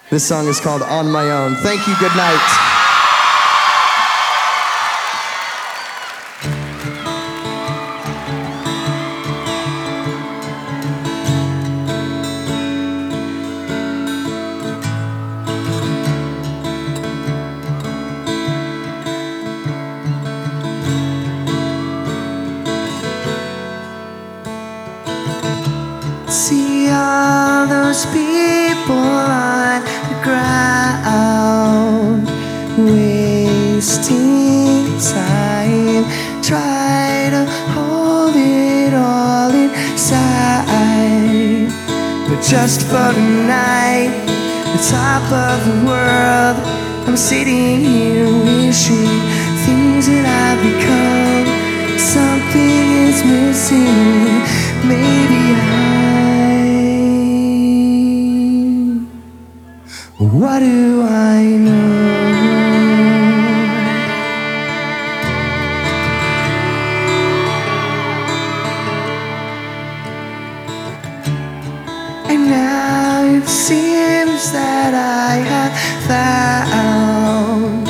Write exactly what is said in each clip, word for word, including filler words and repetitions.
This song is called On My Own. Thank you, good night. See all those people on the ground, wasting time. Try to hold it all inside, but just for the night, the top of the world, I'm sitting here wishing things that I've become. Something is missing. Maybe I What do I know? And now it seems that I have found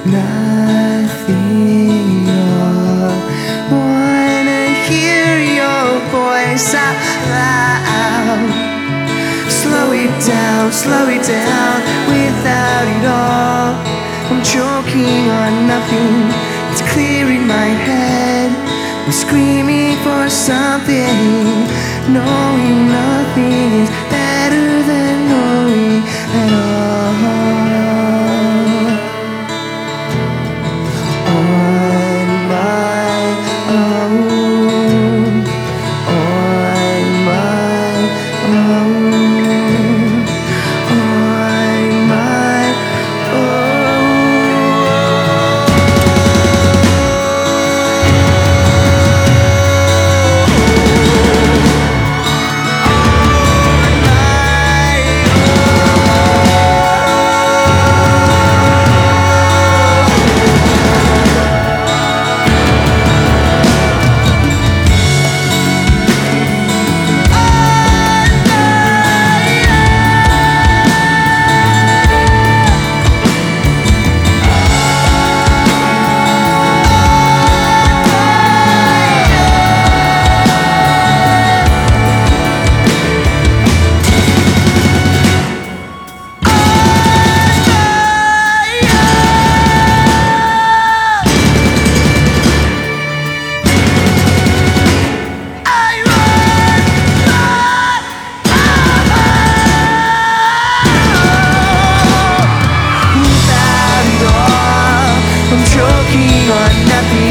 nothing more. Wanna hear your voice out loud. Slow it down, slow it down, without it all. I'm choking on nothing, it's clear in my head. I'm screaming for something, knowing nothing is better than knowing at all. On my own, on my own. Choking on nothing.